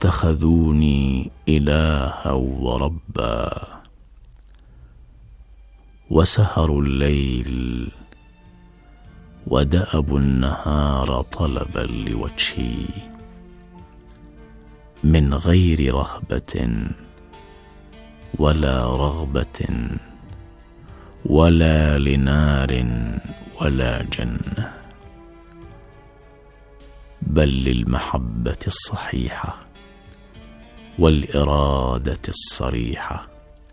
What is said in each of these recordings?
اتخذوني إلها وربا، وسهروا الليل ودأبوا النهار طلبا لوجهي، من غير رهبة ولا رغبة ولا لنار ولا جنة، بل للمحبة الصحيحة والإرادة الصريحة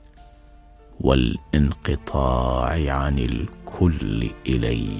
والانقطاع عن الكل إلي.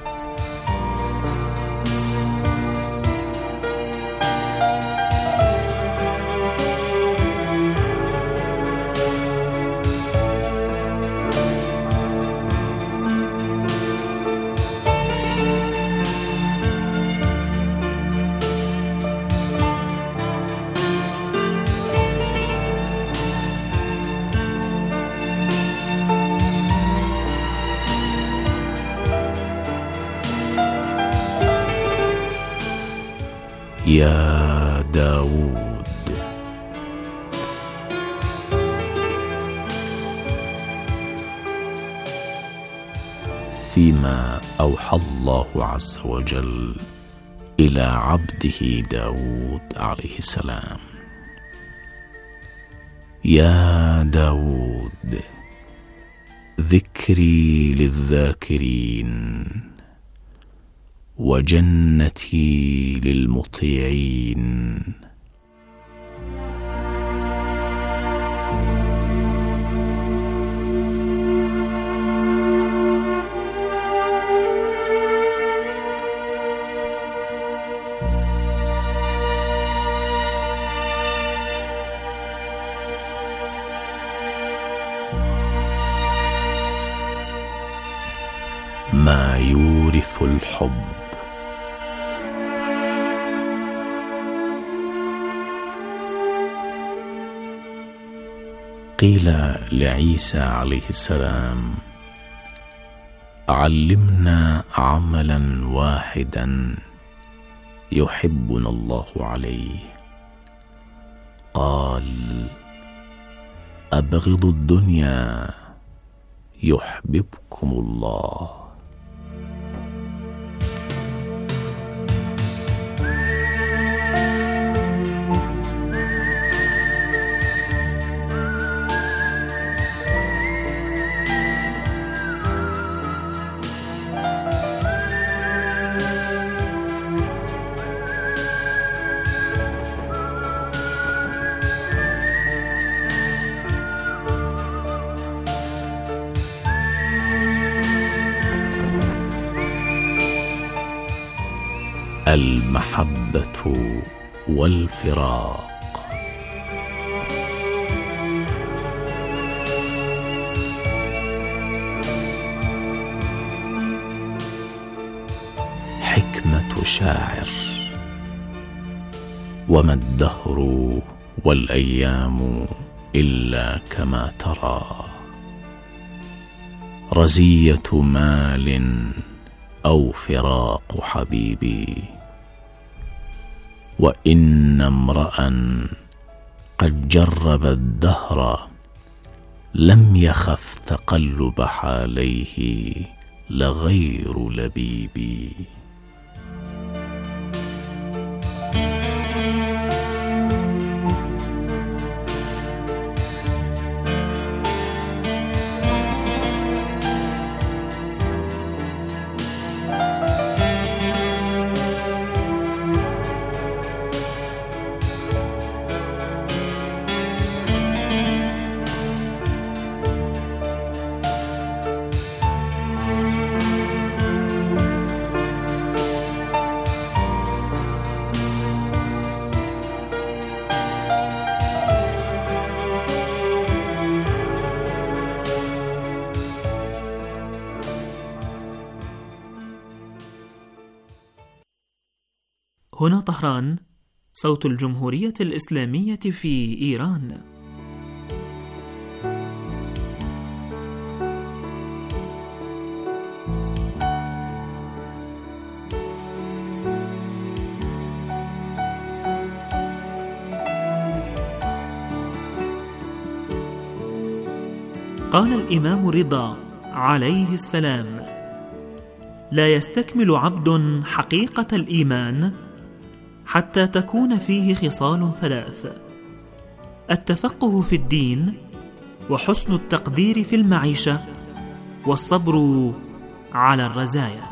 يا داود، فيما أوحى الله عز وجل إلى عبده داود عليه السلام: يا داود، ذكري للذاكرين وجنتي للمطيعين. ما يورث الحب. قيل لعيسى عليه السلام: علمنا عملا واحدا يحبنا الله عليه. قال: أبغضوا الدنيا يحببكم الله. المحبة والفراق. حكمة شاعر: وما الدهر والأيام إلا كما ترى، رزية مال أو فراق حبيبي، وإن امرأ قد جرب الدهر لم يخف تقلب حاليه لغير لبيبي. هنا طهران، صوت الجمهورية الإسلامية في إيران. قال الإمام رضا عليه السلام: لا يستكمل عبد حقيقة الإيمان حتى تكون فيه خصال ثلاث: التفقه في الدين، وحسن التقدير في المعيشة، والصبر على الرزايا.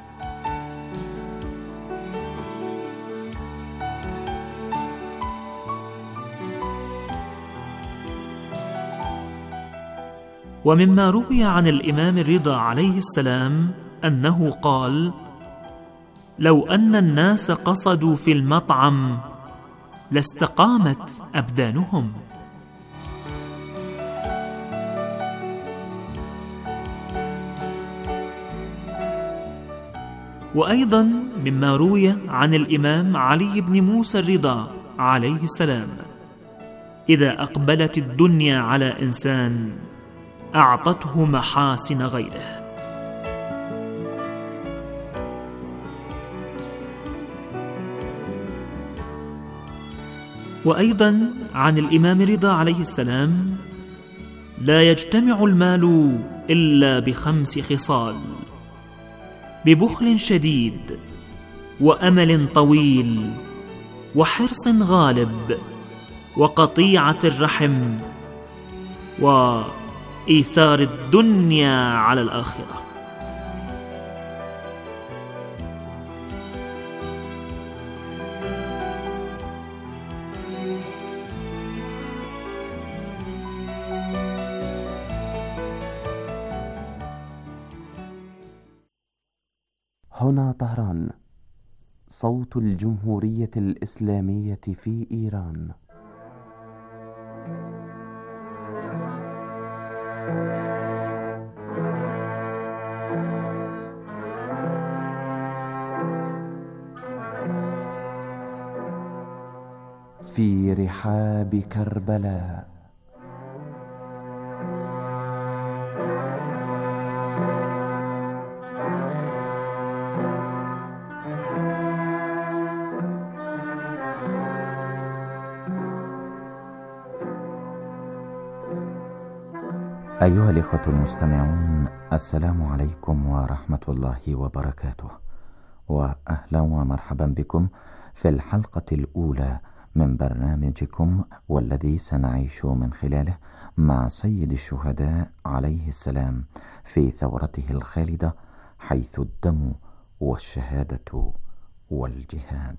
ومما روي عن الإمام الرضا عليه السلام أنه قال: لو أن الناس قصدوا في المطعم لاستقامت أبدانهم. وأيضا مما روي عن الإمام علي بن موسى الرضا عليه السلام: إذا أقبلت الدنيا على إنسان أعطته محاسن غيره. وأيضا عن الإمام رضا عليه السلام: لا يجتمع المال إلا ب5 خصال: ببخل شديد، وأمل طويل، وحرص غالب، وقطيعة الرحم، وإيثار الدنيا على الآخرة. هنا طهران، صوت الجمهورية الإسلامية في إيران. في رحاب كربلاء. أيها الإخوة المستمعون، السلام عليكم ورحمة الله وبركاته، وأهلا ومرحبا بكم في الحلقة الأولى من برنامجكم، والذي سنعيش من خلاله مع سيد الشهداء عليه السلام في ثورته الخالدة، حيث الدم والشهادة والجهاد.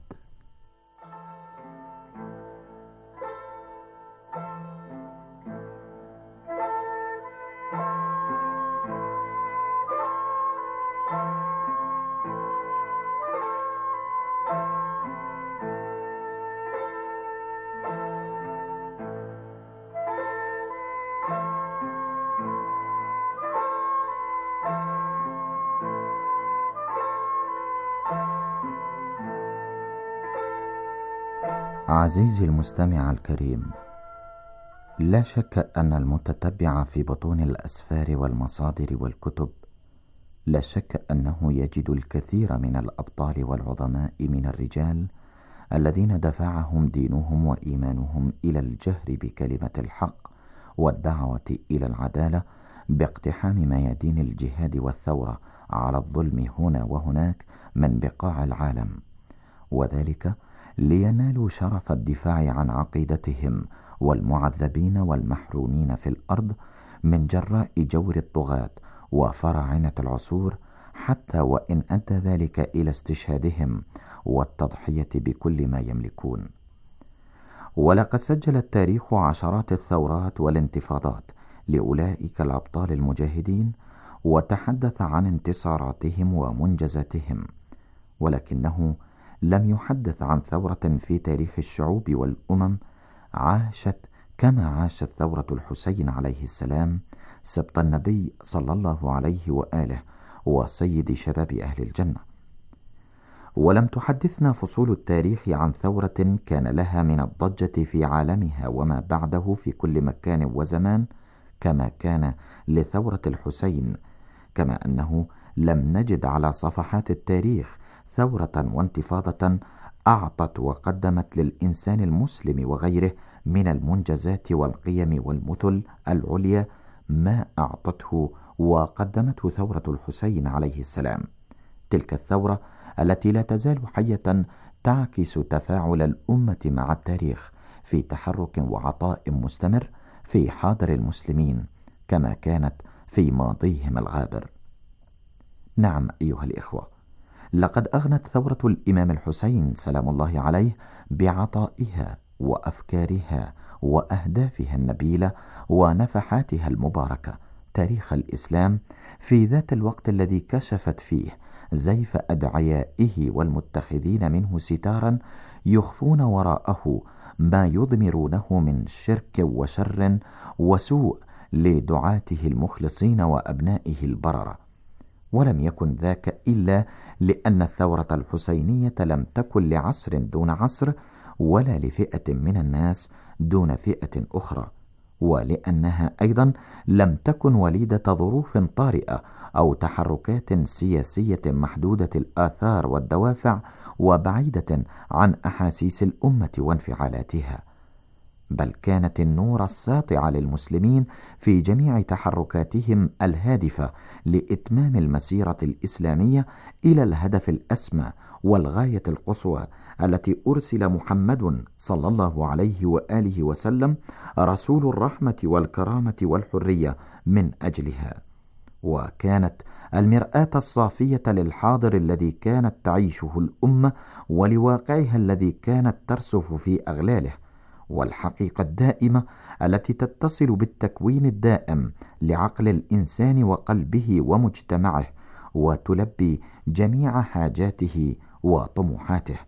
عزيزي المستمع الكريم، لا شك أن المتتبع في بطون الأسفار والمصادر والكتب لا شك أنه يجد الكثير من الأبطال والعظماء من الرجال الذين دفعهم دينهم وإيمانهم إلى الجهر بكلمة الحق والدعوة إلى العدالة باقتحام ميادين الجهاد والثورة على الظلم هنا وهناك من بقاع العالم، وذلك لينالوا شرف الدفاع عن عقيدتهم والمعذبين والمحرومين في الأرض من جراء جور الطغاة وفراعنة العصور، حتى وإن أدى ذلك إلى استشهادهم والتضحية بكل ما يملكون. ولقد سجل التاريخ عشرات الثورات والانتفاضات لأولئك الأبطال المجاهدين، وتحدث عن انتصاراتهم ومنجزاتهم، ولكنه لم يحدث عن ثورة في تاريخ الشعوب والأمم عاشت كما عاشت ثورة الحسين عليه السلام، سبط النبي صلى الله عليه وآله وسيد شباب أهل الجنة. ولم تحدثنا فصول التاريخ عن ثورة كان لها من الضجة في عالمها وما بعده في كل مكان وزمان كما كان لثورة الحسين، كما أنه لم نجد على صفحات التاريخ ثورة وانتفاضة أعطت وقدمت للإنسان المسلم وغيره من المنجزات والقيم والمثل العليا ما أعطته وقدمته ثورة الحسين عليه السلام، تلك الثورة التي لا تزال حية تعكس تفاعل الأمة مع التاريخ في تحرك وعطاء مستمر في حاضر المسلمين كما كانت في ماضيهم الغابر. نعم أيها الإخوة، لقد أغنت ثورة الإمام الحسين سلام الله عليه بعطائها وأفكارها وأهدافها النبيلة ونفحاتها المباركة تاريخ الإسلام في ذات الوقت الذي كشفت فيه زيف أدعيائه والمتخذين منه ستارا يخفون وراءه ما يضمرونه من شرك وشر وسوء لدعاته المخلصين وأبنائه البررة. ولم يكن ذاك إلا لأن الثورة الحسينية لم تكن لعصر دون عصر ولا لفئة من الناس دون فئة أخرى، ولأنها أيضا لم تكن وليدة ظروف طارئة أو تحركات سياسية محدودة الآثار والدوافع وبعيدة عن أحاسيس الأمة وانفعالاتها، بل كانت النور الساطع للمسلمين في جميع تحركاتهم الهادفة لإتمام المسيرة الإسلامية إلى الهدف الأسمى والغاية القصوى التي أرسل محمد صلى الله عليه وآله وسلم رسول الرحمة والكرامة والحرية من أجلها. وكانت المرآة الصافية للحاضر الذي كانت تعيشه الأمة ولواقعها الذي كانت ترسف في أغلاله، والحقيقة الدائمة التي تتصل بالتكوين الدائم لعقل الإنسان وقلبه ومجتمعه وتلبي جميع حاجاته وطموحاته.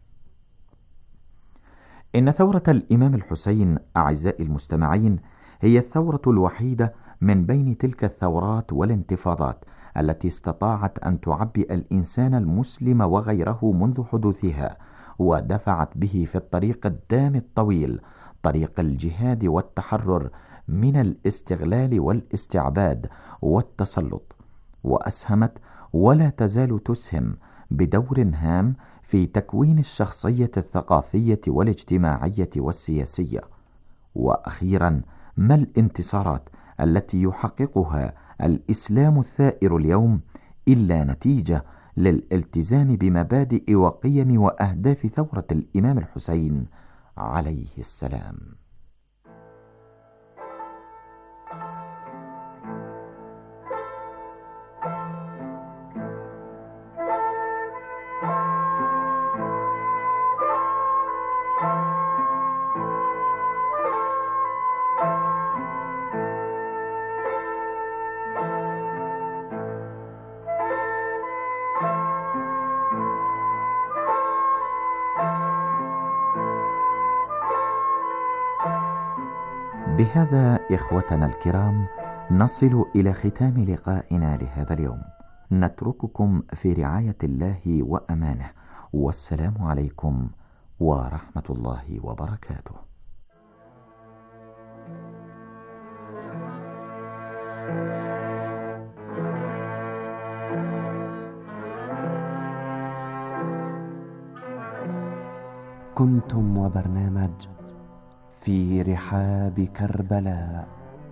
إن ثورة الإمام الحسين أعزائي المستمعين هي الثورة الوحيدة من بين تلك الثورات والانتفاضات التي استطاعت أن تعبئ الإنسان المسلم وغيره منذ حدوثها، ودفعت به في الطريق الدام الطويل، طريق الجهاد والتحرر من الاستغلال والاستعباد والتسلط، وأسهمت ولا تزال تسهم بدور هام في تكوين الشخصية الثقافية والاجتماعية والسياسية. وأخيرا، ما الانتصارات التي يحققها الإسلام الثائر اليوم إلا نتيجة للالتزام بمبادئ وقيم وأهداف ثورة الإمام الحسين عليه السلام. بهذا إخوتنا الكرام نصل إلى ختام لقائنا لهذا اليوم، نترككم في رعاية الله وأمانه، والسلام عليكم ورحمة الله وبركاته. كنتم وبرنامج في رحاب كربلاء.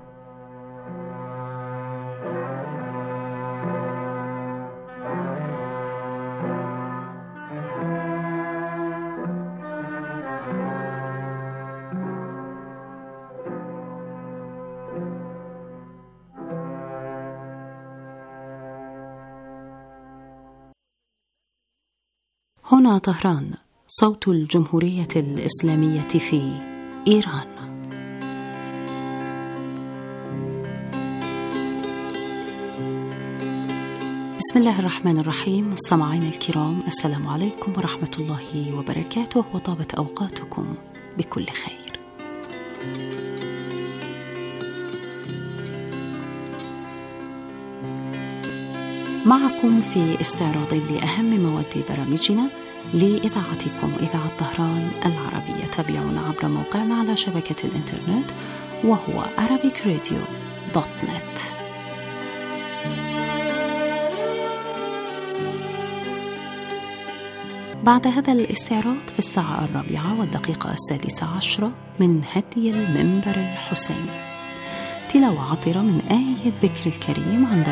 هنا طهران، صوت الجمهورية الإسلامية في إيران. بسم الله الرحمن الرحيم. مستمعين الكرام، السلام عليكم ورحمة الله وبركاته، وطابت أوقاتكم بكل خير. معكم في استعراض لأهم مواد برامجنا لإذاعتكم إذاعة طهران العربية. تابعونا عبر موقعنا على شبكة الإنترنت وهو arabicradio.net. بعد هذا الاستعراض في 4:04 والدقيقة 16 من هدي المنبر الحسيني تلاوة عطرة من آية الذكر الكريم عند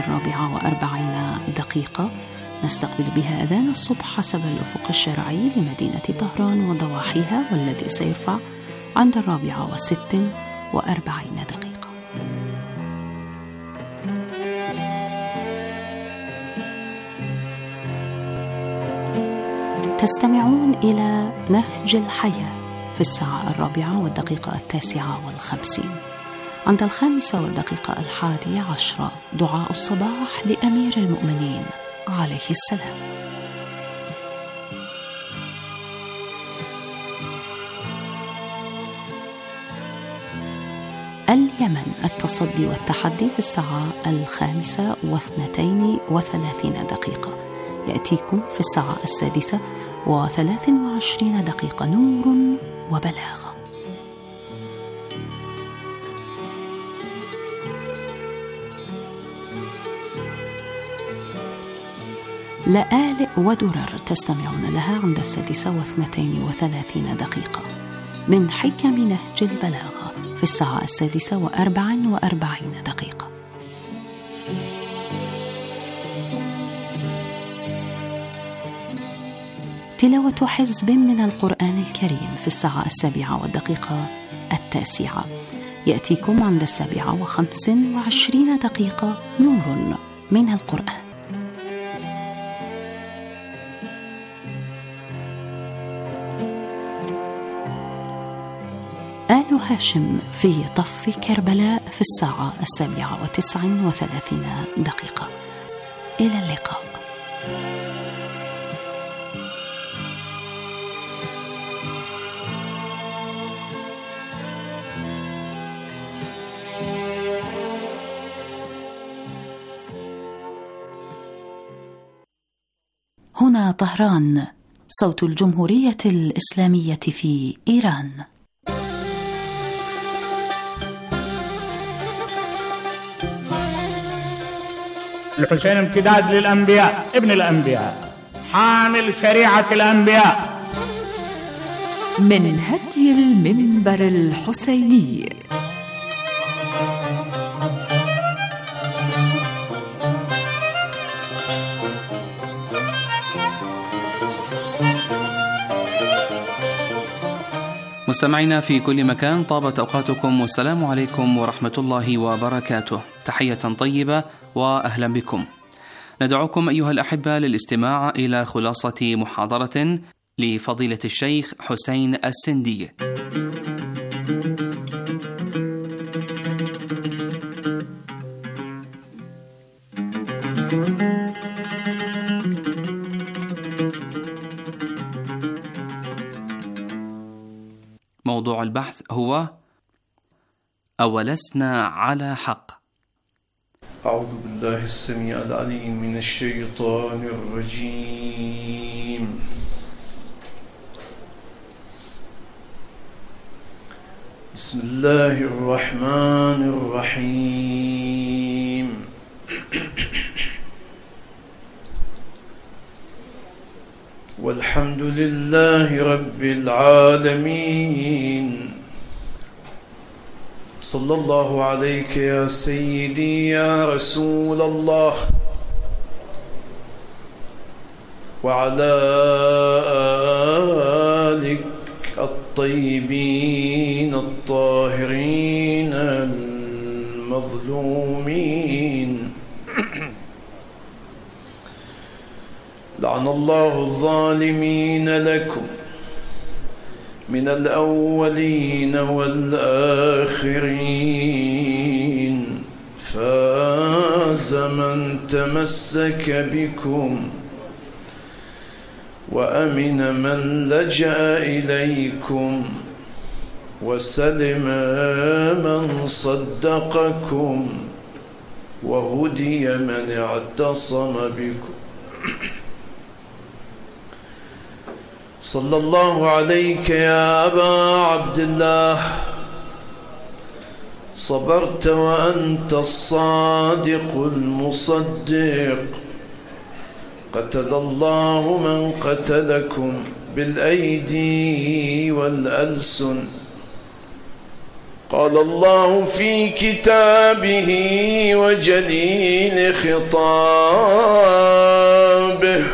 44 نستقبل بها أذان الصبح حسب الأفق الشرعي لمدينة طهران وضواحيها، والذي سيرفع عند 46 دقيقة. تستمعون إلى نهج الحياة في الساعة 4:09 عند 5:11 دعاء الصباح لأمير المؤمنين عليه السلام. اليمن التصدي والتحدي في الساعة 5:32 يأتيكم في الساعة 6:23 نور وبلاغة. لآلئ ودرر تستمعون لها عند 6:32 من حكم نهج البلاغة في الساعة 6:44. تلاوة حزب من القرآن الكريم في الساعة 7:09 يأتيكم عند 7:25 نور من القرآن. آل هاشم في طف كربلاء في الساعة 7:39. إلى اللقاء. هنا طهران، صوت الجمهورية الإسلامية في إيران. الحسين امتداد للأنبياء، ابن الأنبياء، حامل شريعة الأنبياء. من هدي المنبر الحسيني. مستمعينا في كل مكان، طابت أوقاتكم والسلام عليكم ورحمة الله وبركاته. تحية طيبة وأهلا بكم. ندعوكم أيها الأحبة للاستماع إلى خلاصة محاضرة لفضيلة الشيخ حسين السندي. موضوع البحث هو: أولسنا على حق. أعوذ بالله السميع العليم من الشيطان الرجيم. بسم الله الرحمن الرحيم. والحمد لله رب العالمين. صلى الله عليك يا سيدي يا رسول الله، وعلى آلك الطيبين الطاهرين المظلومين. لعن الله الظالمين لكم من الأولين والآخرين. فاز من تمسك بكم، وأمن من لجأ إليكم، وسلم من صدقكم، وهدي من اعتصم بكم. صلى الله عليك يا أبا عبد الله، صبرت وأنت الصادق المصدق. قتل الله من قتلكم بالأيدي والألسن. قال الله في كتابه وجليل خطابه: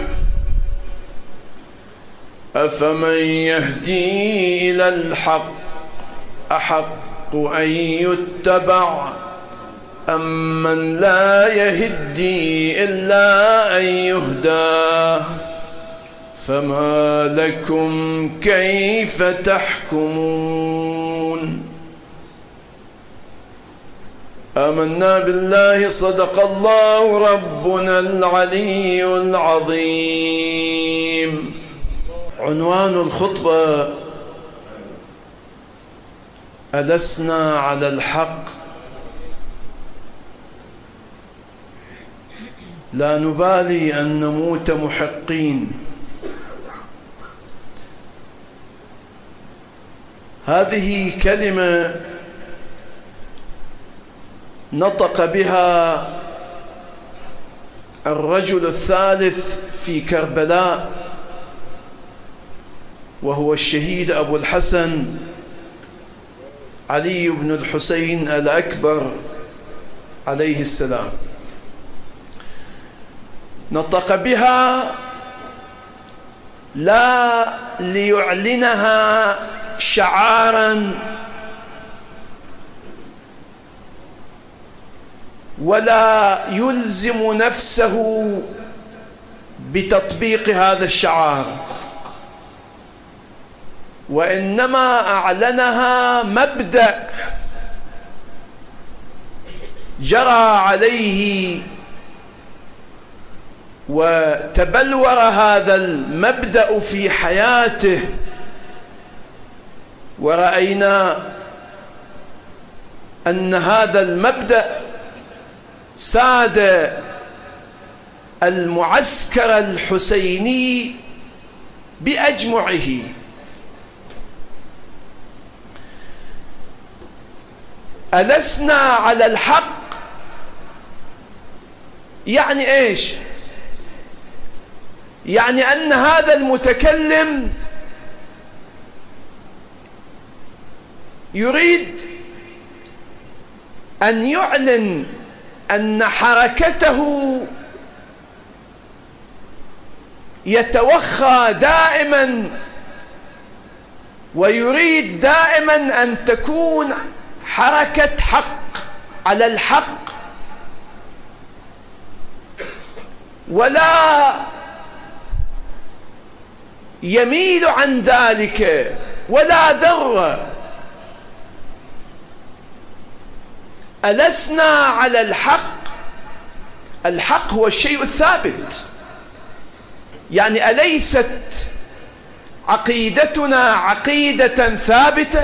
أفمن يهدي إلى الحق أحق أن يتبع أم من لا يهدي إلا أن يهدى فما لكم كيف تحكمون. آمنا بالله صدق الله ربنا العلي العظيم. عنوان الخطبة: ألسنا على الحق؟ لا نبالي أن نموت محقين. هذه كلمة نطق بها الرجل الثالث في كربلاء، وهو الشهيد أبو الحسن علي بن الحسين الأكبر عليه السلام. نطق بها لا ليعلنها شعارا ولا يلزم نفسه بتطبيق هذا الشعار، وإنما أعلنها مبدأ جرى عليه وتبلور هذا المبدأ في حياته، ورأينا أن هذا المبدأ ساد المعسكر الحسيني بأجمعه. ألسنا على الحق يعني إيش؟ يعني أن هذا المتكلم يريد أن يعلن أن حركته يتوخى دائما، ويريد دائما أن تكون حركة حق على الحق، ولا يميل عن ذلك ولا ذرة. ألسنا على الحق؟ الحق هو الشيء الثابت، يعني أليست عقيدتنا عقيدة ثابتة؟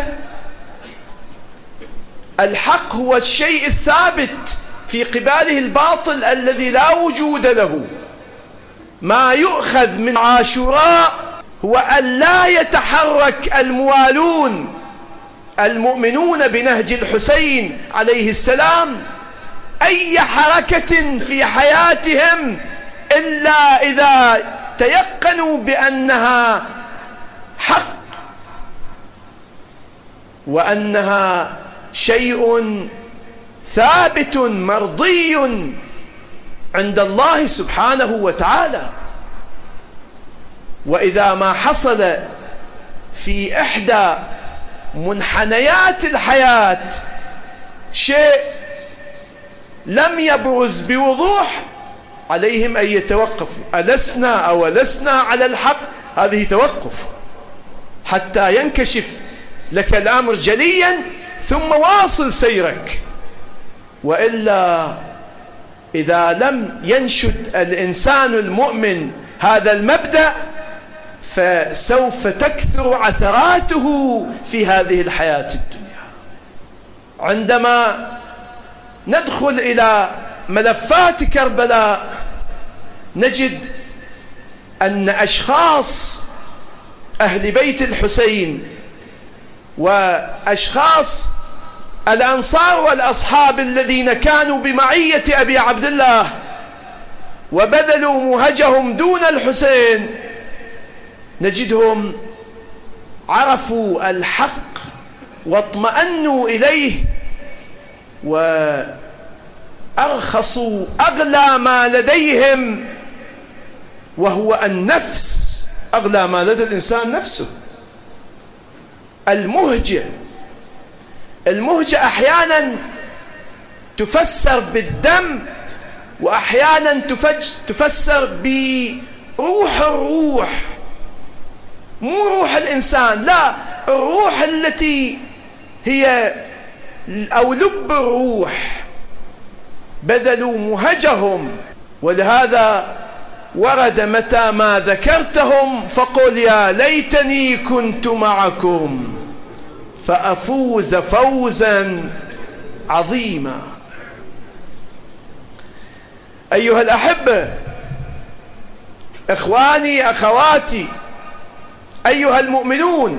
الحق هو الشيء الثابت في قباله الباطل الذي لا وجود له. ما يؤخذ من عاشوراء هو أن لا يتحرك الموالون المؤمنون بنهج الحسين عليه السلام أي حركة في حياتهم إلا إذا تيقنوا بأنها حق، وأنها شيء ثابت مرضي عند الله سبحانه وتعالى. وإذا ما حصل في إحدى منحنيات الحياة شيء لم يبرز بوضوح عليهم أن يتوقفوا. ألسنا أو لسنا على الحق؟ هذه توقف حتى ينكشف لك الأمر جليا ثم واصل سيرك. وإلا إذا لم ينشد الإنسان المؤمن هذا المبدأ فسوف تكثر عثراته في هذه الحياة الدنيا. عندما ندخل إلى ملفات كربلاء نجد أن أشخاص أهل بيت الحسين وأشخاص الأنصار والأصحاب الذين كانوا بمعية أبي عبد الله وبذلوا مهجهم دون الحسين، نجدهم عرفوا الحق واطمأنوا إليه وأرخصوا أغلى ما لديهم، وهو النفس. أغلى ما لدى الإنسان نفسه. المهجة أحيانا تفسر بالدم، وأحيانا تفسر بروح الروح، مو روح الإنسان، لا، الروح التي هي أو لب الروح. بذلوا مهجهم، ولهذا ورد متى ما ذكرتهم فقل يا ليتني كنت معكم فأفوز فوزا عظيما. أيها الأحبة، إخواني أخواتي، أيها المؤمنون،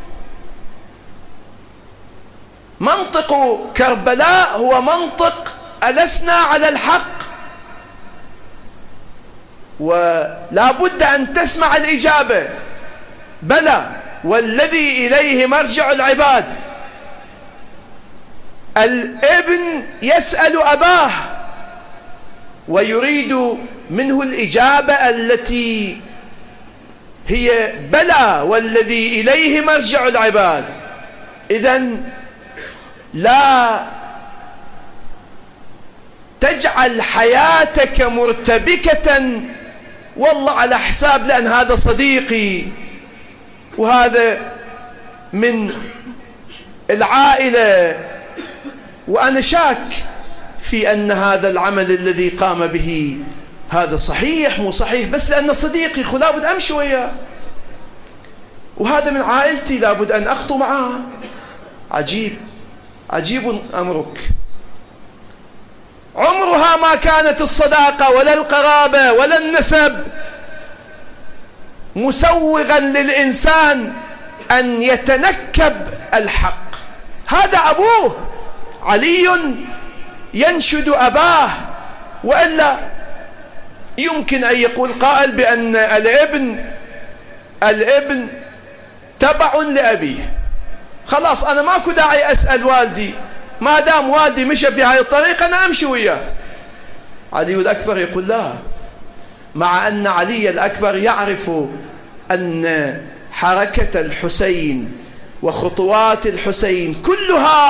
منطق كربلاء هو منطق ألسنا على الحق، ولا بد أن تسمع الإجابة بلى والذي إليه مرجع العباد. الابن يسأل أباه ويريد منه الإجابة التي هي بلى والذي إليه مرجع العباد. إذن لا تجعل حياتك مرتبكة والله على حساب، لأن هذا صديقي وهذا من العائلة وأنا شاك في أن هذا العمل الذي قام به هذا صحيح مو صحيح، بس لأنه صديقي لابد أمشي وياه، وهذا من عائلتي لابد أن أخطو معاه. عجيب أمرك. عمرها ما كانت الصداقة ولا القرابة ولا النسب مسوغا للإنسان أن يتنكب الحق. هذا أبوه علي ينشد أباه، وإلا يمكن أن يقول قائل بأن الابن تبع لأبيه. خلاص أنا ماكو داعي أسأل والدي، ما دام والدي مشى في هذه الطريقة أنا أمشي وياه. علي الأكبر يقول لا، مع أن علي الأكبر يعرف أن حركة الحسين وخطوات الحسين كلها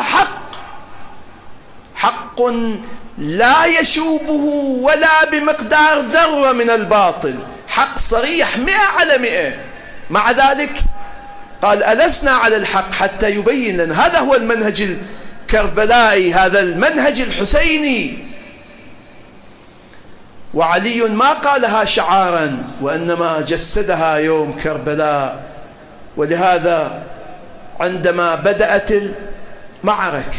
حق لا يشوبه ولا بمقدار ذرة من الباطل، حق صريح 100%. مع ذلك قال ألسنا على الحق حتى يبين لنا. هذا هو المنهج الكربلائي، هذا المنهج الحسيني. وعلي ما قالها شعارا وإنما جسدها يوم كربلاء. ولهذا عندما بدأت المعركة،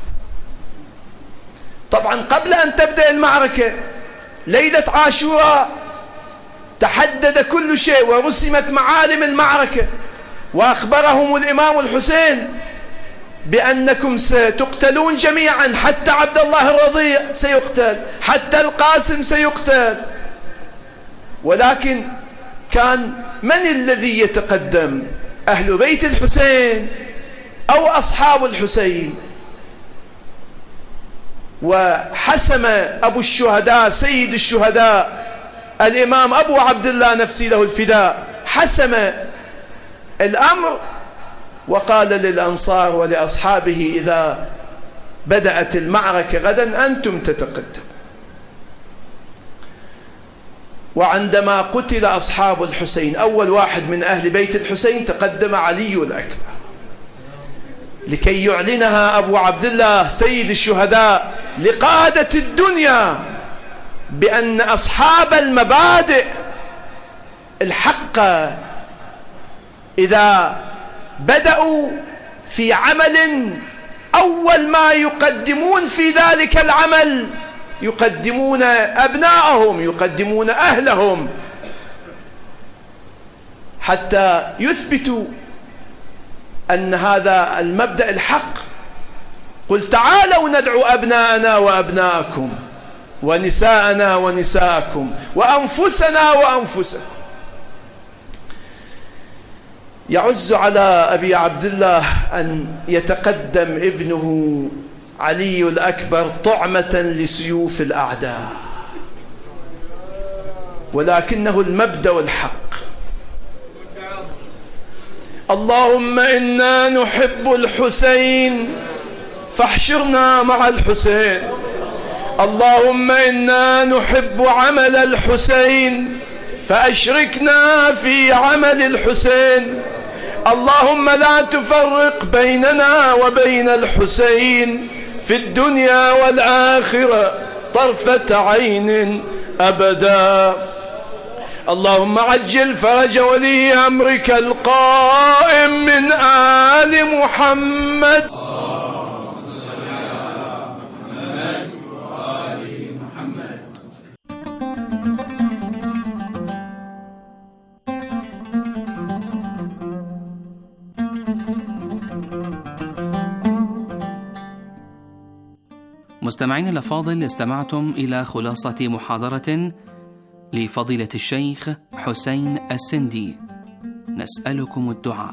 طبعا قبل أن تبدأ المعركة ليلة عاشوراء تحدد كل شيء ورسمت معالم المعركة، وأخبرهم الإمام الحسين بأنكم ستقتلون جميعا، حتى عبد الله الرضيع سيقتل، حتى القاسم سيقتل. ولكن كان من الذي يتقدم؟ أهل بيت الحسين أو أصحاب الحسين؟ وحسم أبو الشهداء سيد الشهداء الإمام أبو عبد الله نفسي له الفداء، حسم الأمر وقال للأنصار ولأصحابه إذا بدأت المعركة غدا أنتم تتقدم. وعندما قتل أصحاب الحسين أول واحد من أهل بيت الحسين تقدم علي الأكبر لكي يعلنها أبو عبد الله سيد الشهداء لقادة الدنيا بأن أصحاب المبادئ الحقة إذا بدأوا في عمل أول ما يقدمون في ذلك العمل يقدمون أبنائهم، يقدمون أهلهم، حتى يثبتوا أن هذا المبدأ الحق. قل تعالوا ندعو أبناءنا وأبناءكم ونساءنا ونساءكم وأنفسنا وأنفسكم. يعز على أبي عبد الله أن يتقدم ابنه علي الأكبر طعمة لسيوف الأعداء، ولكنه المبدأ والحق. اللهم إنا نحب الحسين فاحشرنا مع الحسين. اللهم إنا نحب عمل الحسين فأشركنا في عمل الحسين. اللهم لا تفرق بيننا وبين الحسين في الدنيا والآخرة طرفة عين أبدا. اللهم عجل فرج ولي أمرك القائم من آل محمد. مستمعين الأفاضل، استمعتم إلى خلاصة محاضرة لفضيلة الشيخ حسين السندي. نسألكم الدعاء.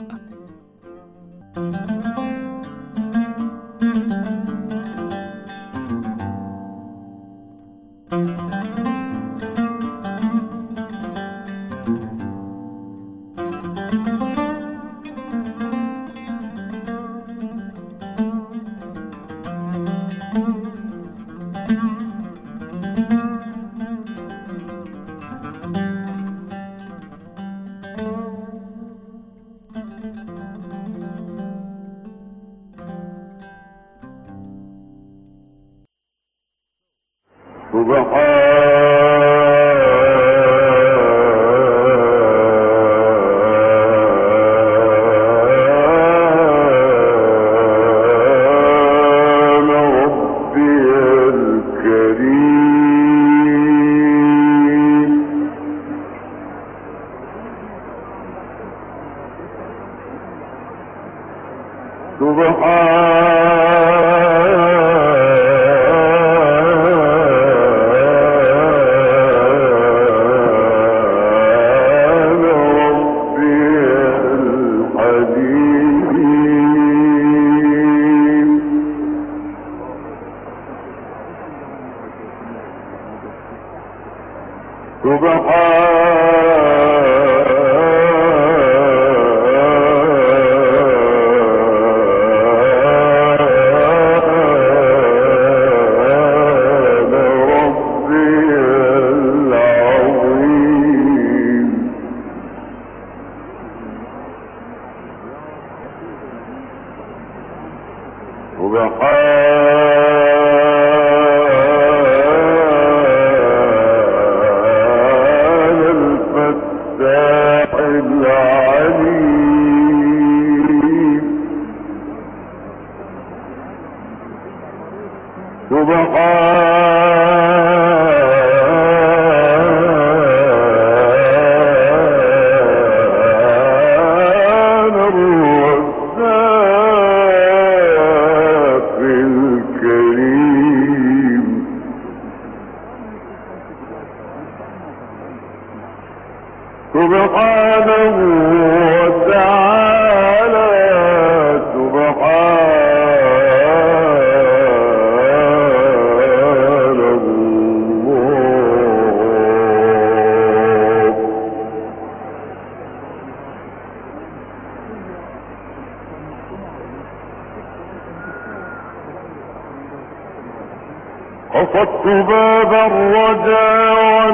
قصدت باب الرجاء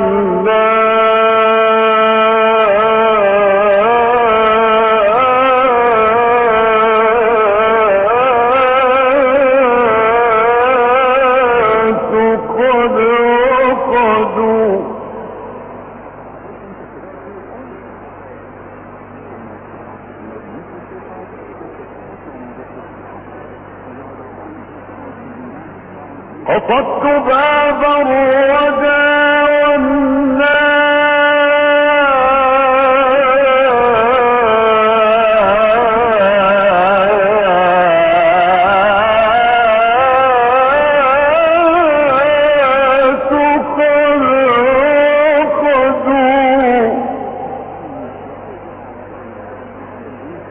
قصدت باب الرجاء والناس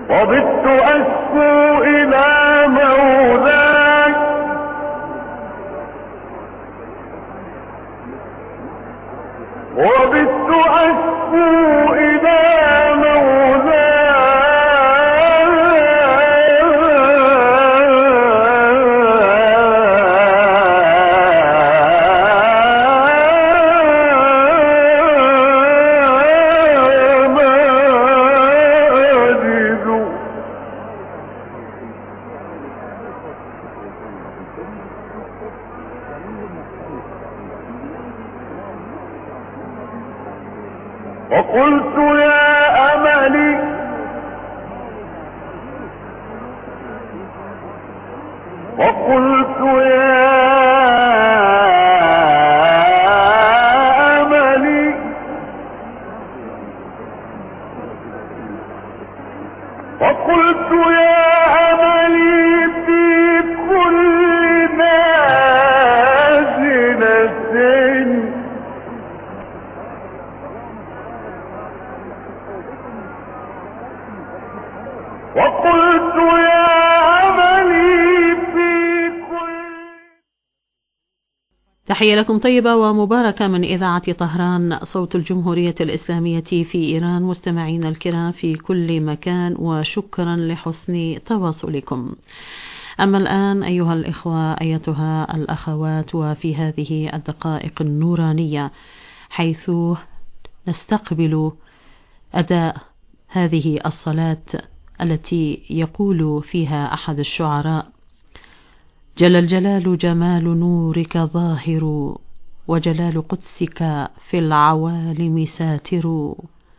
وبت أشكو إلى مولاي وبت أشكو إلى وقلت يا أملي وقلت يا أملي وقلت يا أملي في كل نازلة وقلت يا أملي في كل. تحية لكم طيبة ومباركة من إذاعة طهران صوت الجمهورية الإسلامية في إيران، مستمعين الكرام في كل مكان، وشكرا لحسن تواصلكم. أما الآن أيها الإخوة أيتها الأخوات، وفي هذه الدقائق النورانية حيث نستقبل أداء هذه الصلاة التي يقول فيها أحد الشعراء: جل الجلال جمال نورك ظاهر، وجلال قدسك في العوالم ساتر،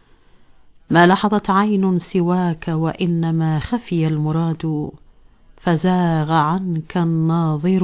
ما لحظت عين سواك وإنما خفي المراد، فزاغ عنك الناظر،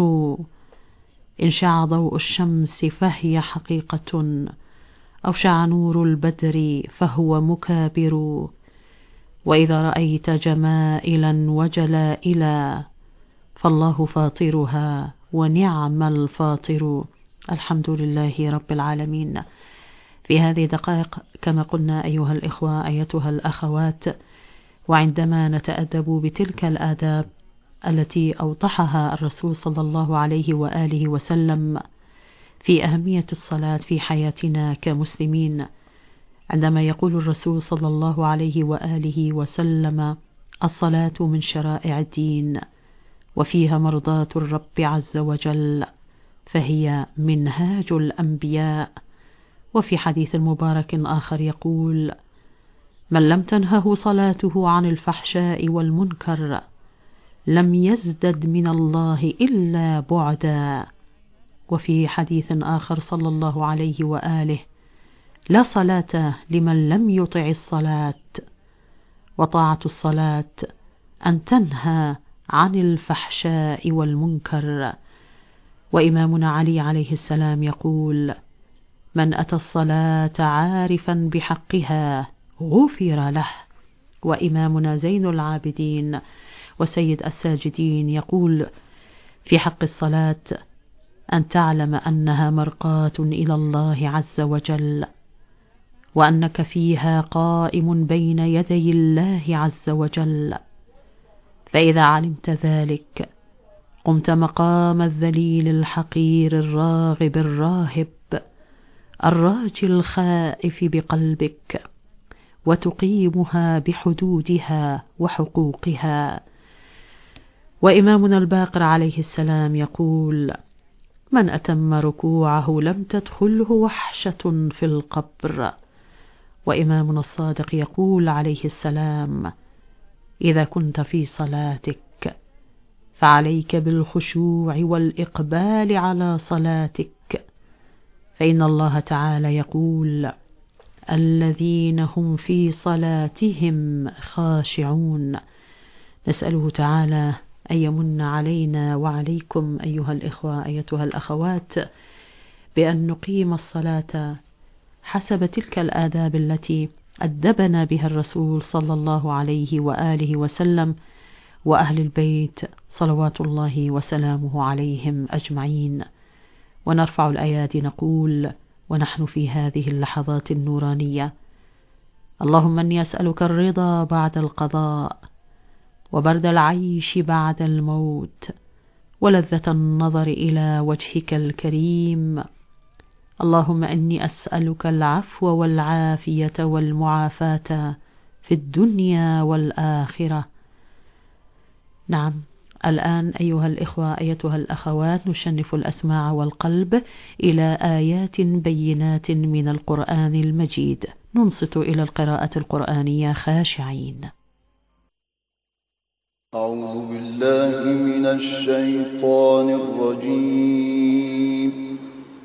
إن شع ضوء الشمس فهي حقيقة، أو شع نور البدر فهو مكابر، وإذا رأيت جمائلا وجلائلا فالله فاطرها ونعم الفاطر. الحمد لله رب العالمين. في هذه دقائق كما قلنا أيها الإخوة أيتها الأخوات، وعندما نتأدب بتلك الآداب التي أوضحها الرسول صلى الله عليه وآله وسلم في أهمية الصلاة في حياتنا كمسلمين، عندما يقول الرسول صلى الله عليه وآله وسلم: الصلاة من شرائع الدين وفيها مرضاة الرب عز وجل، فهي منهاج الأنبياء. وفي حديث مبارك آخر يقول: من لم تنهه صلاته عن الفحشاء والمنكر لم يزدد من الله إلا بعدا. وفي حديث آخر صلى الله عليه وآله: لا صلاة لمن لم يطع الصلاة، وطاعة الصلاة أن تنهى عن الفحشاء والمنكر. وإمامنا علي عليه السلام يقول: من أتى الصلاة عارفا بحقها غفر له. وإمامنا زين العابدين وسيد الساجدين يقول في حق الصلاة: أن تعلم أنها مرقاة إلى الله عز وجل، وأنك فيها قائم بين يدي الله عز وجل، فإذا علمت ذلك قمت مقام الذليل الحقير الراغب الراهب الراجي الخائف بقلبك، وتقيمها بحدودها وحقوقها. وإمامنا الباقر عليه السلام يقول: من أتم ركوعه لم تدخله وحشة في القبر. وإمامنا الصادق يقول عليه السلام: إذا كنت في صلاتك فعليك بالخشوع والإقبال على صلاتك، فإن الله تعالى يقول: الذين هم في صلاتهم خاشعون. نسأله تعالى أن يمن علينا وعليكم أيها الإخوة أيتها الأخوات بأن نقيم الصلاة حسب تلك الآداب التي أدبنا بها الرسول صلى الله عليه وآله وسلم وأهل البيت صلوات الله وسلامه عليهم أجمعين. ونرفع الأيادي نقول ونحن في هذه اللحظات النورانية: اللهم إني أسألك الرضا بعد القضاء وبرد العيش بعد الموت ولذة النظر إلى وجهك الكريم. اللهم إني أسألك العفو والعافية والمعافاة في الدنيا والآخرة. نعم، الآن أيها الإخوة أيتها الأخوات نشنف الأسماع والقلب إلى آيات بينات من القرآن المجيد، ننصت إلى القراءة القرآنية خاشعين. أعوذ بالله من الشيطان الرجيم.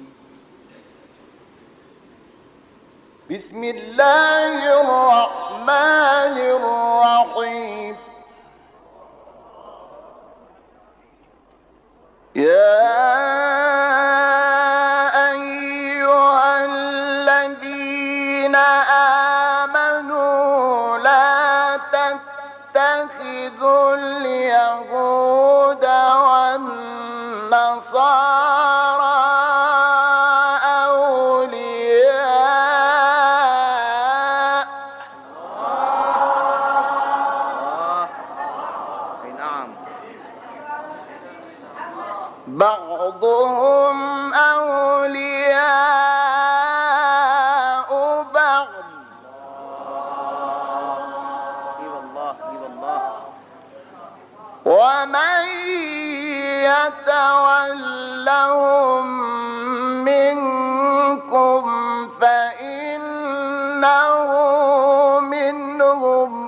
بسم الله الرحمن الرحيم. يا أيها الذين آمنوا لا تتخذوا اليهود والنصارى أولياء بعضهم أولياء بعض ومن يتولهم منكم فإنه منهم.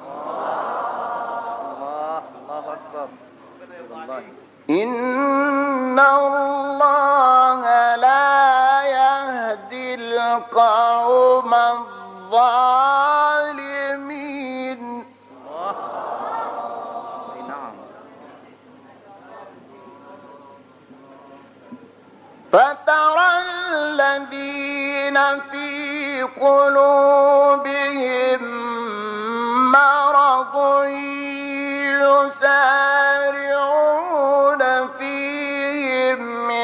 إن الله لا يهدي القوم الظالمين. فترى الذين في قلوبهم مرض يسارعون فيهم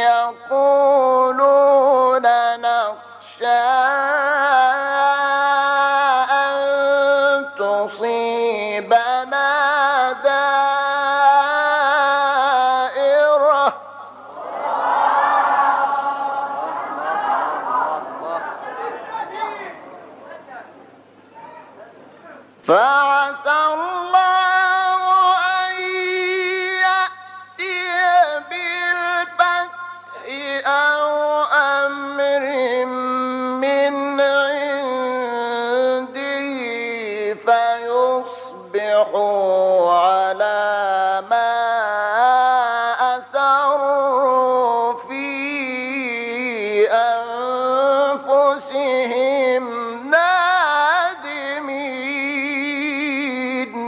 يقولون نخشى أن تصيبنا دائرة فعسى الله أن يأتي بالفتح أو أمر من عنده فيصبحوا على ما أسروا في أنفسهم نادمين.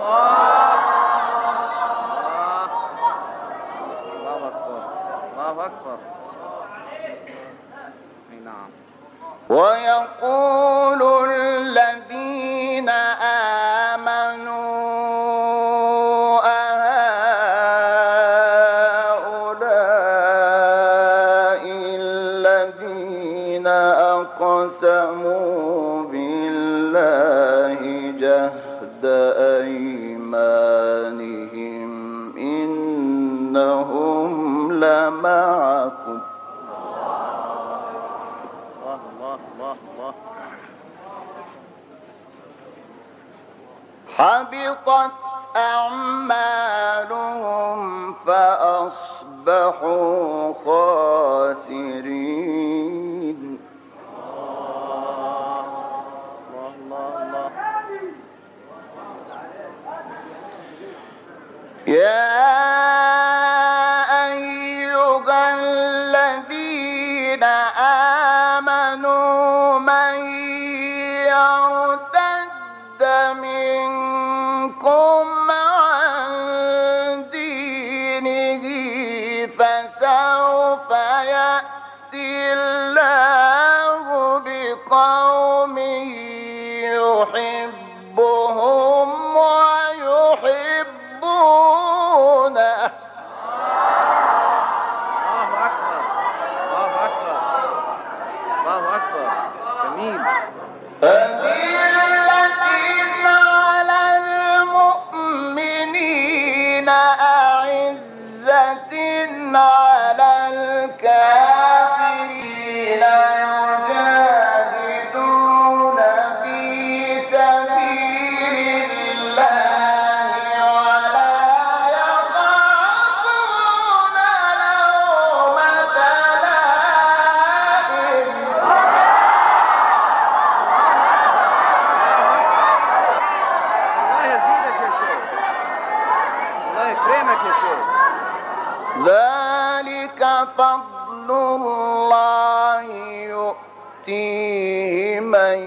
ويقول الذين آمنوا أهؤلاء الذين أقسموا بالله جهد أيمانهم إنهم لمعكم حبطت أعمالهم فأصبحوا خاسرين. يا أيها الذين آمنوا من يرتد منكم عن دينه فسوف يأتي الله بقوم يحبهم ويحبونه يكرمك يا شيخ. ذلك فضل الله يؤتيه من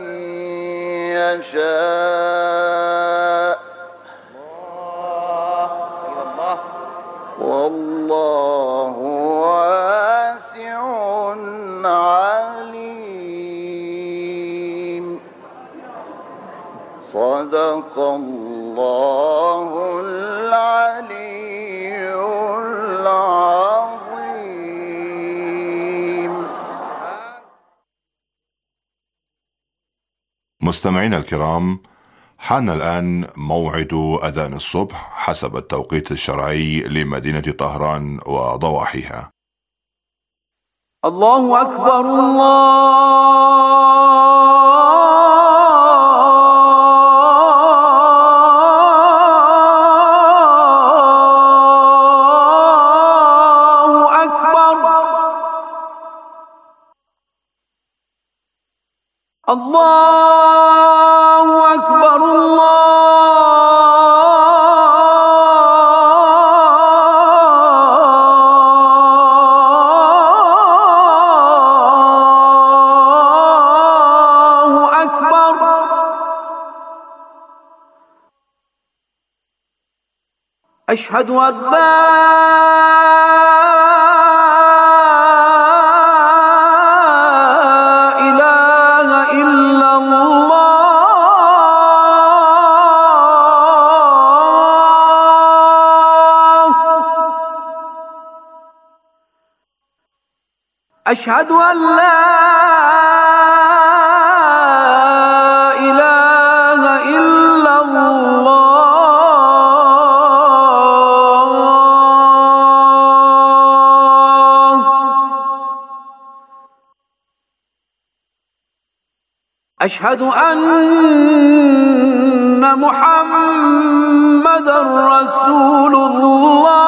يشاء والله واسع عليم. صدق الله العلي العظيم. مستمعينا الكرام، حان الآن موعد أذان الصبح حسب التوقيت الشرعي لمدينة طهران وضواحيها. الله أكبر الله أكبر. الله أكبر الله أكبر. أشهد أن أشهد أن لا إله إلا الله. أشهد أن محمدًا رسول الله.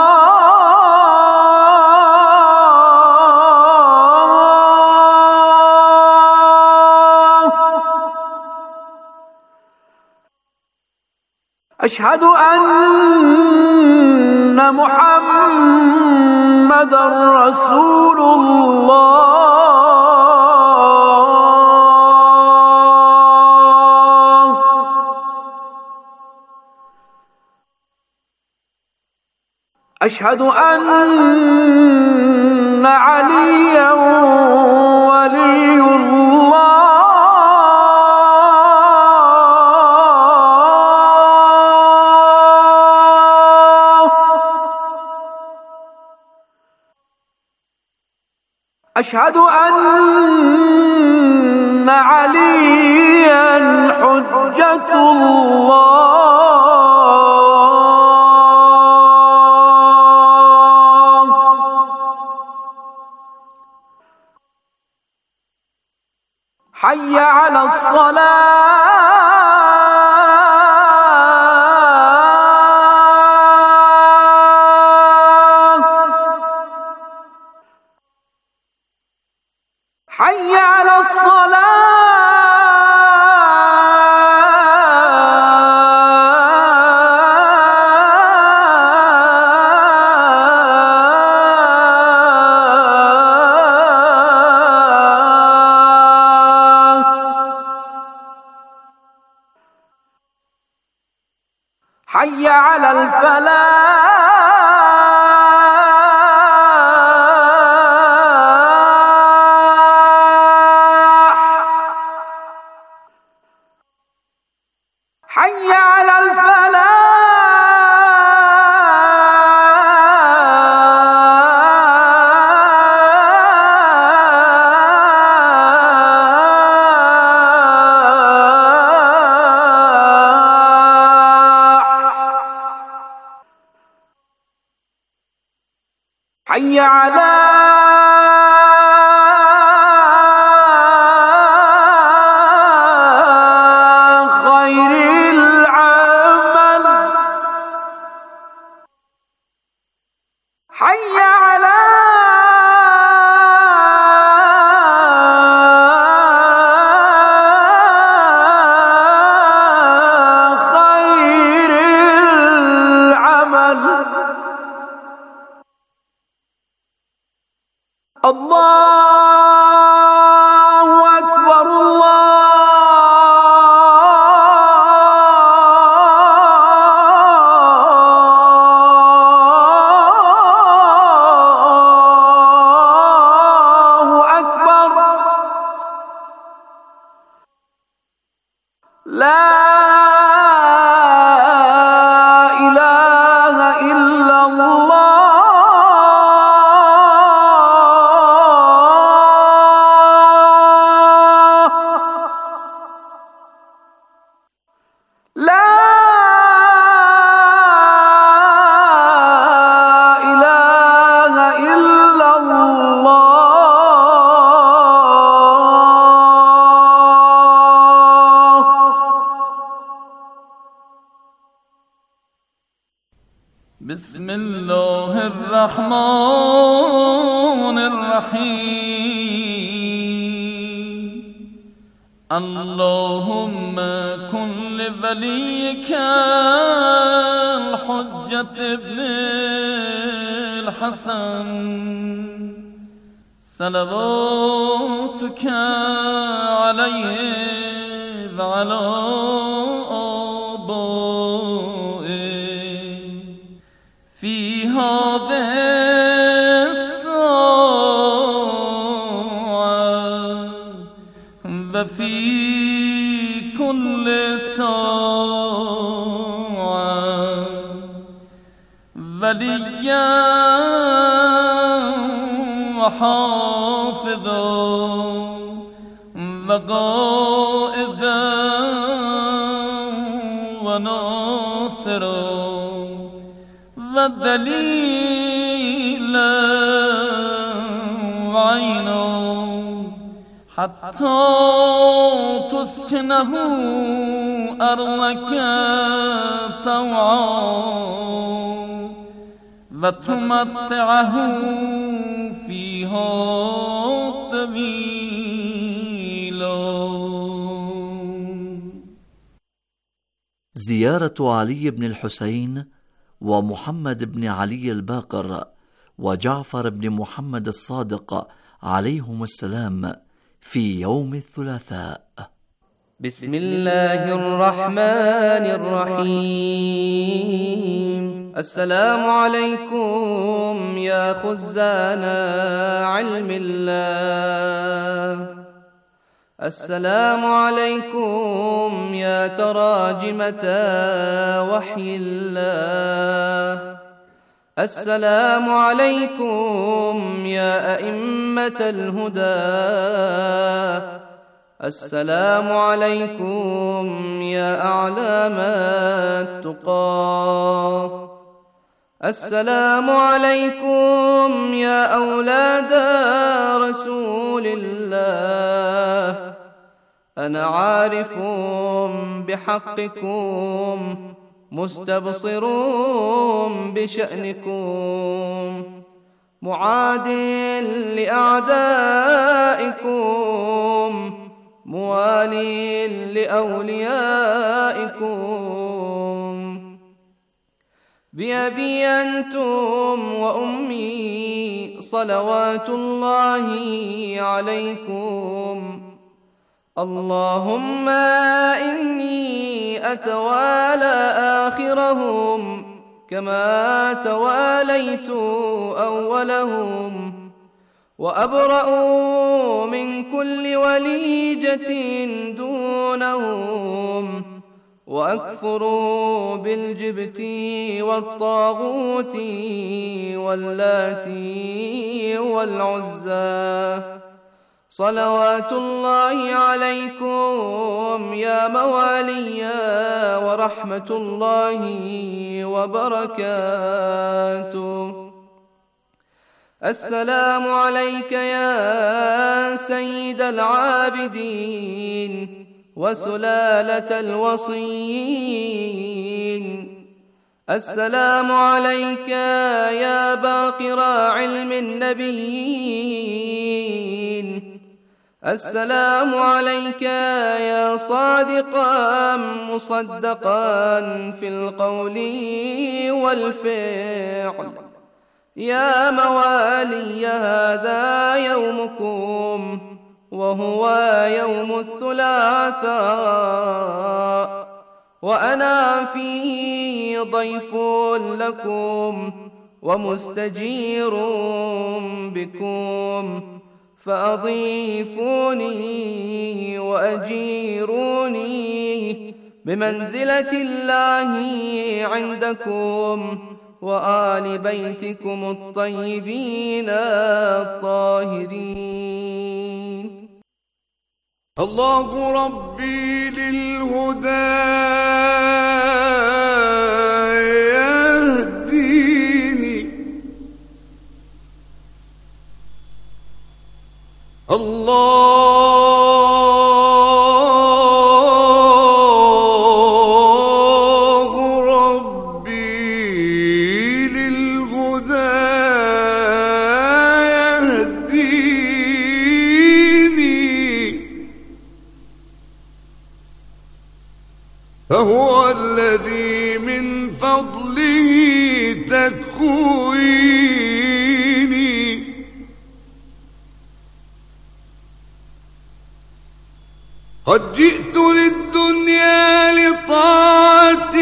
أشهد أن محمدًا رسول الله. أشهد أن عليًا ولي الله. أشهد أن عليا حجة الله. حي على الصلاة. حي على الصلاة. حي على الفلاح. حي على الفلاح. حي على خير العمل. حي على خير العمل. بسم الله الرحمن الرحيم اللهم كن لوليك الحجة ابن الحسن صلواتك عليه وعلى آبائه في هذه الساعة وفي كل ساعة وليا وحافظا وقائدا وناصرا ودليلا وعينا حتى تسكنه أرضك طوعا وتمتعه فيها طويلا. زيارة علي بن الحسين ومحمد بن علي الباقر وجعفر بن محمد الصادق عليهم السلام في يوم الثلاثاء. بسم الله الرحمن الرحيم. السلام عليكم يا خزان علم الله، السلام عليكم يا تراجمة وحي الله، السلام عليكم يا أئمة الهدى، السلام عليكم يا أعلام التقى، السلام عليكم يا أولاد رسول الله. أنا عارف بحقكم مستبصر بشأنكم معاد لأعدائكم موالي لأوليائكم. بأبي أنتم وأمي صلوات الله عليكم. اللهم إني أتوالى آخرهم كما تواليت أولهم، وأبرأ من كل وليجة دونهم، وأكفر بالجبت والطاغوت واللات والعزى. صلوات الله عليكم يا موالي ورحمة الله وبركاته. السلام عليك يا سيد العابدين وسلالة الوصيين. السلام عليك يا باقر علم النبيين. السلام عليك يا صادقا مصدقا في القول والفعل. يا موالي هذا يومكم وهو يوم الثلاثاء، وأنا فيه ضيف لكم ومستجير بكم، فأضيفوني وأجيروني بمنزلة الله عندكم وآل بيتكم الطيبين الطاهرين. الله ربي للهدى يهديني، الله ربي بفضله تكويني قد جئت للدنيا لطاعة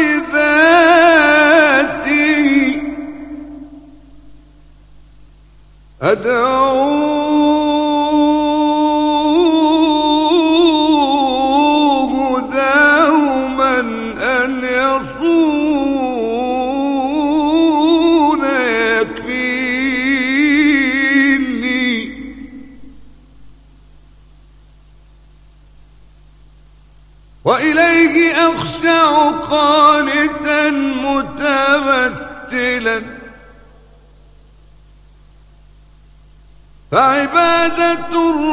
ذاتي أدعوه دوما أن يصون يكفيني وإليه أخشع قانتا متبتلا فعبادة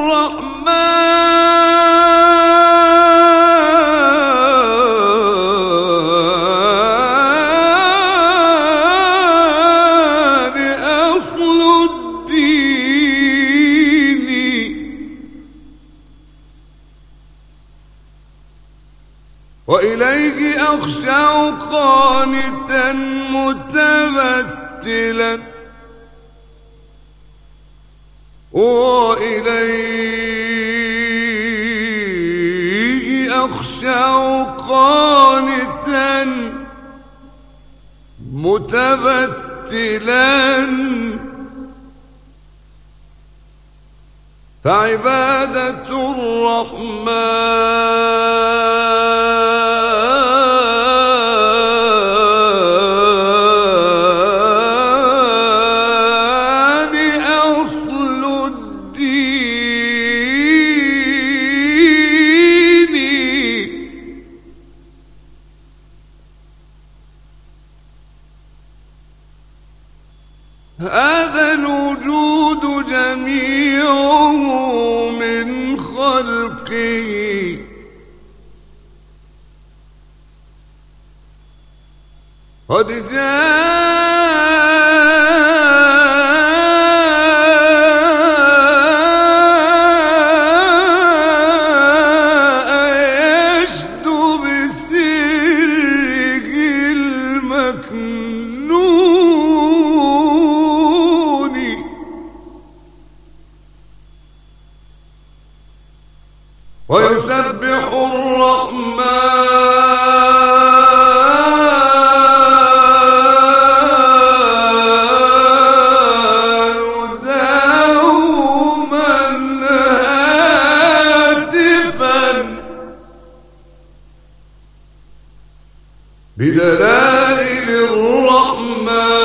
الرحمن أصل الدين وإليه أخشع قانتا متبتلا وإليه أخشع قانتا متبتلا فعبادة الرحمن أصل الدين هذا الوجود جميعه من خلقه قد جاء يشدو بسره المكنون ويسبح الرحمن دوما هاتفا بدلائل الرحمن